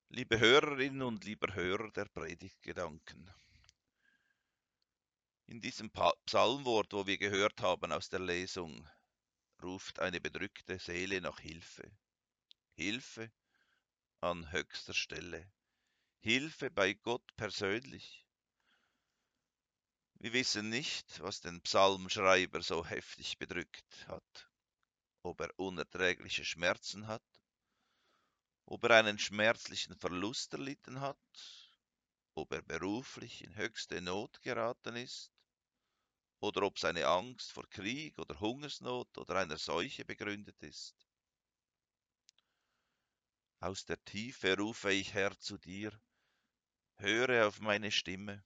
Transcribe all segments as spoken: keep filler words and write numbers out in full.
Liebe Hörerinnen und lieber Hörer der Predigtgedanken, in diesem Pa- Psalmwort, wo wir gehört haben aus der Lesung, ruft eine bedrückte Seele nach Hilfe. Hilfe an höchster Stelle. Hilfe bei Gott persönlich. Wir wissen nicht, was den Psalmschreiber so heftig bedrückt hat. Ob er unerträgliche Schmerzen hat, ob er einen schmerzlichen Verlust erlitten hat, ob er beruflich in höchste Not geraten ist, oder ob seine Angst vor Krieg oder Hungersnot oder einer Seuche begründet ist. Aus der Tiefe rufe ich, Herr, zu dir, höre auf meine Stimme.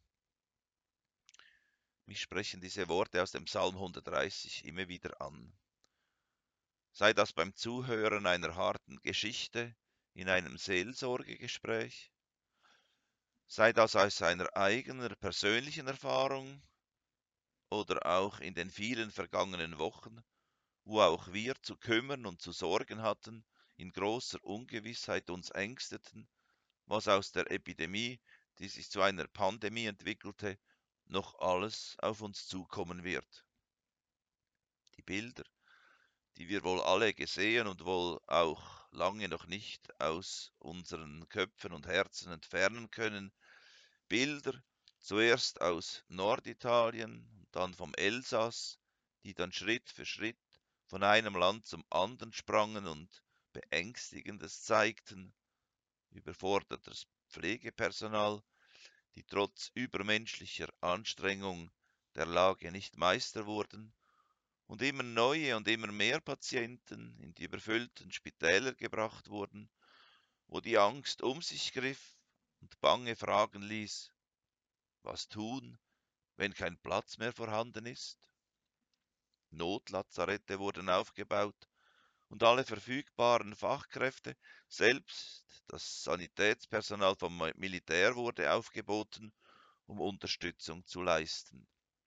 Mich sprechen diese Worte aus dem Psalm hundertdreißig immer wieder an. Sei das beim Zuhören einer harten Geschichte in einem Seelsorgegespräch, sei das aus einer eigenen persönlichen Erfahrung oder auch in den vielen vergangenen Wochen, wo auch wir zu kümmern und zu sorgen hatten, in großer Ungewissheit uns ängsteten, was aus der Epidemie, die sich zu einer Pandemie entwickelte, noch alles auf uns zukommen wird. Die Bilder, die wir wohl alle gesehen und wohl auch lange noch nicht aus unseren Köpfen und Herzen entfernen können, Bilder zuerst aus Norditalien und dann vom Elsass, die dann Schritt für Schritt von einem Land zum anderen sprangen und Beängstigendes zeigten, überfordertes Pflegepersonal, die trotz übermenschlicher Anstrengung der Lage nicht Meister wurden, und immer neue und immer mehr Patienten in die überfüllten Spitäler gebracht wurden, wo die Angst um sich griff und bange fragen ließ, was tun, wenn kein Platz mehr vorhanden ist? Notlazarette wurden aufgebaut und alle verfügbaren Fachkräfte, selbst das Sanitätspersonal vom Militär wurde aufgeboten, um Unterstützung zu leisten.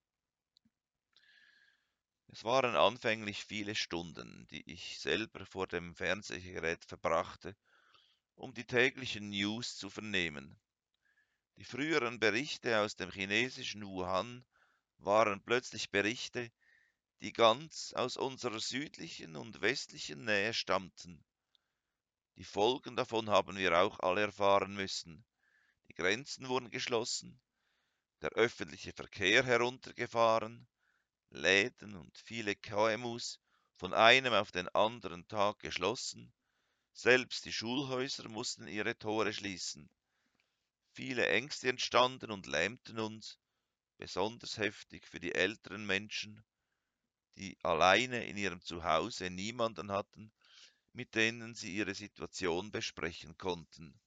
Es waren anfänglich viele Stunden, die ich selber vor dem Fernsehgerät verbrachte, um die täglichen News zu vernehmen. Die früheren Berichte aus dem chinesischen Wuhan waren plötzlich Berichte, die ganz aus unserer südlichen und westlichen Nähe stammten. Die Folgen davon haben wir auch alle erfahren müssen. Die Grenzen wurden geschlossen, der öffentliche Verkehr heruntergefahren, Läden und viele K M Us von einem auf den anderen Tag geschlossen, selbst die Schulhäuser mussten ihre Tore schließen. Viele Ängste entstanden und lähmten uns, besonders heftig für die älteren Menschen, die alleine in ihrem Zuhause niemanden hatten, mit denen sie ihre Situation besprechen konnten.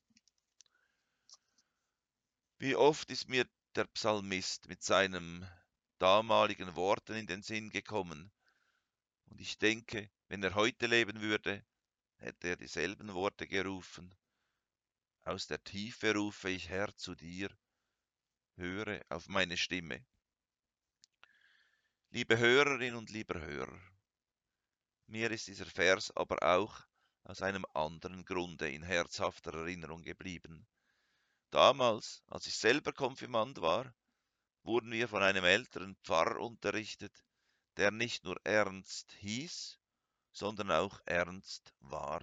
Wie oft ist mir der Psalmist mit seinen damaligen Worten in den Sinn gekommen, und ich denke, wenn er heute leben würde, hätte er dieselben Worte gerufen. Aus der Tiefe rufe ich, Herr, zu dir, höre auf meine Stimme. Liebe Hörerin und lieber Hörer, mir ist dieser Vers aber auch aus einem anderen Grunde in herzhafter Erinnerung geblieben. Damals, als ich selber Konfirmand war, wurden wir von einem älteren Pfarrer unterrichtet, der nicht nur Ernst hieß, sondern auch ernst war.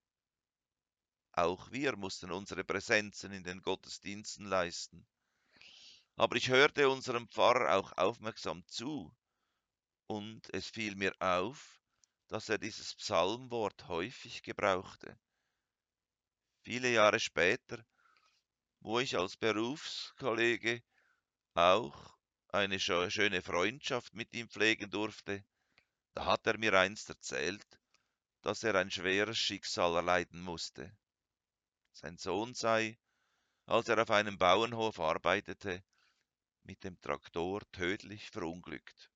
Auch wir mussten unsere Präsenzen in den Gottesdiensten leisten. Aber ich hörte unserem Pfarrer auch aufmerksam zu, und es fiel mir auf, dass er dieses Psalmwort häufig gebrauchte. Viele Jahre später, wo ich als Berufskollege auch eine schöne Freundschaft mit ihm pflegen durfte, da hat er mir einst erzählt, dass er ein schweres Schicksal erleiden musste. Sein Sohn sei, als er auf einem Bauernhof arbeitete, mit dem Traktor tödlich verunglückt.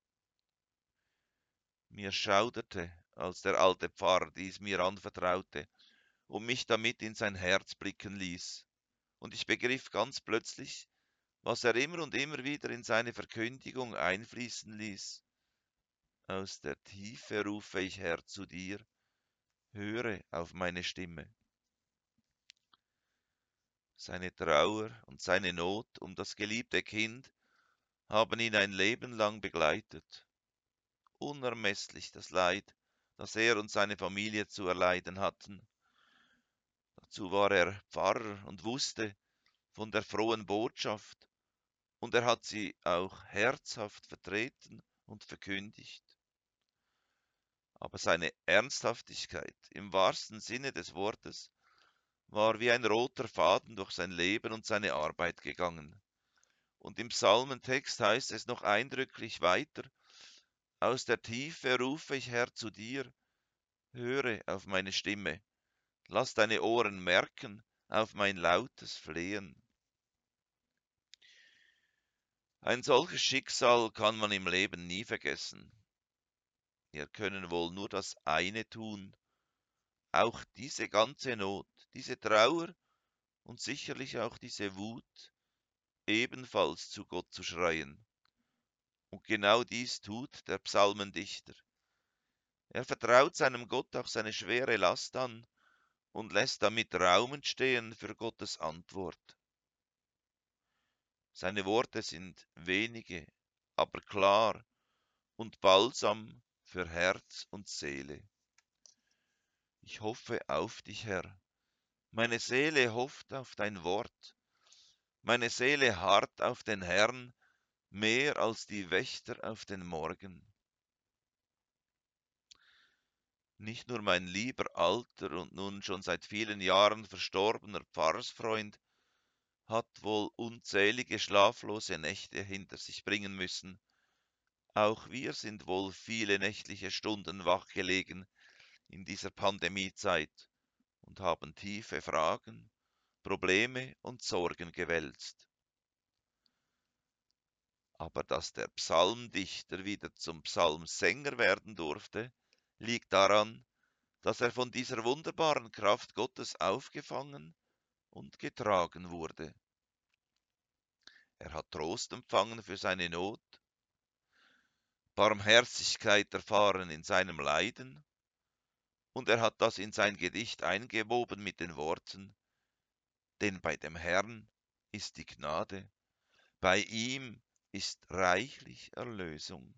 Mir schauderte, als der alte Pfarrer dies mir anvertraute und mich damit in sein Herz blicken ließ, und ich begriff ganz plötzlich, was er immer und immer wieder in seine Verkündigung einfließen ließ. Aus der Tiefe rufe ich, Herr, zu dir, höre auf meine Stimme. Seine Trauer und seine Not um das geliebte Kind haben ihn ein Leben lang begleitet. Unermesslich das Leid, das er und seine Familie zu erleiden hatten. Dazu war er Pfarrer und wusste von der frohen Botschaft, und er hat sie auch herzhaft vertreten und verkündigt. Aber seine Ernsthaftigkeit im wahrsten Sinne des Wortes war wie ein roter Faden durch sein Leben und seine Arbeit gegangen. Und im Psalmentext heißt es noch eindrücklich weiter: Aus der Tiefe rufe ich, Herr, zu dir, höre auf meine Stimme, lass deine Ohren merken auf mein lautes Flehen. Ein solches Schicksal kann man im Leben nie vergessen. Wir können wohl nur das eine tun, auch diese ganze Not, diese Trauer und sicherlich auch diese Wut ebenfalls zu Gott zu schreien. Und genau dies tut der Psalmendichter. Er vertraut seinem Gott auch seine schwere Last an und lässt damit Raum entstehen für Gottes Antwort. Seine Worte sind wenige, aber klar und Balsam für Herz und Seele. Ich hoffe auf dich, Herr. Meine Seele hofft auf dein Wort. Meine Seele harrt auf den Herrn, mehr als die Wächter auf den Morgen. Nicht nur mein lieber alter und nun schon seit vielen Jahren verstorbener Pfarrersfreund hat wohl unzählige schlaflose Nächte hinter sich bringen müssen, auch wir sind wohl viele nächtliche Stunden wach gelegen in dieser Pandemiezeit und haben tiefe Fragen, Probleme und Sorgen gewälzt. Aber dass der Psalmdichter wieder zum Psalmsänger werden durfte, liegt daran, dass er von dieser wunderbaren Kraft Gottes aufgefangen und getragen wurde. Er hat Trost empfangen für seine Not, Barmherzigkeit erfahren in seinem Leiden, und er hat das in sein Gedicht eingewoben mit den Worten: Denn bei dem Herrn ist die Gnade, bei ihm ist reichlich Erlösung.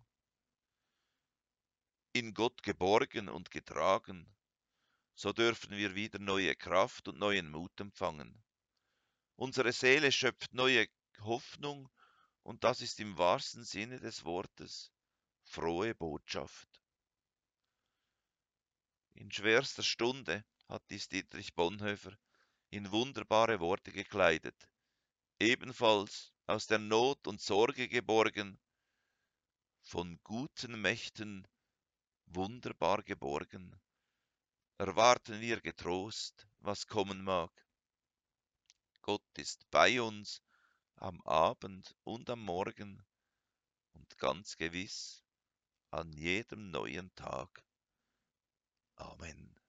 In Gott geborgen und getragen, so dürfen wir wieder neue Kraft und neuen Mut empfangen. Unsere Seele schöpft neue Hoffnung, und das ist im wahrsten Sinne des Wortes frohe Botschaft. In schwerster Stunde hat dies Dietrich Bonhoeffer in wunderbare Worte gekleidet, ebenfalls aus der Not und Sorge geborgen, von guten Mächten wunderbar geborgen, erwarten wir getrost, was kommen mag. Gott ist bei uns am Abend und am Morgen und ganz gewiss an jedem neuen Tag. Amen.